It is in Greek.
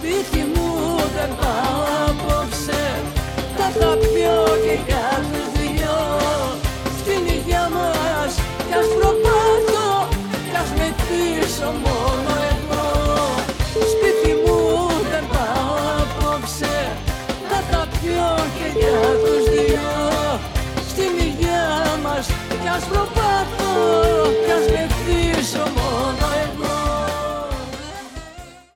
σπίτι μου δεν πάω απόψε. Θα τα πιω και για τους δυο. Στην υγεία μας κι ας προπάτω, κι ας μετρήσω μόνο εγώ. Σπίτι μου δεν πάω απόψε. Θα τα πιω και για τους δυο. Στην υγεία μας κι ας προπάτω, κι ας μετρήσω μόνο.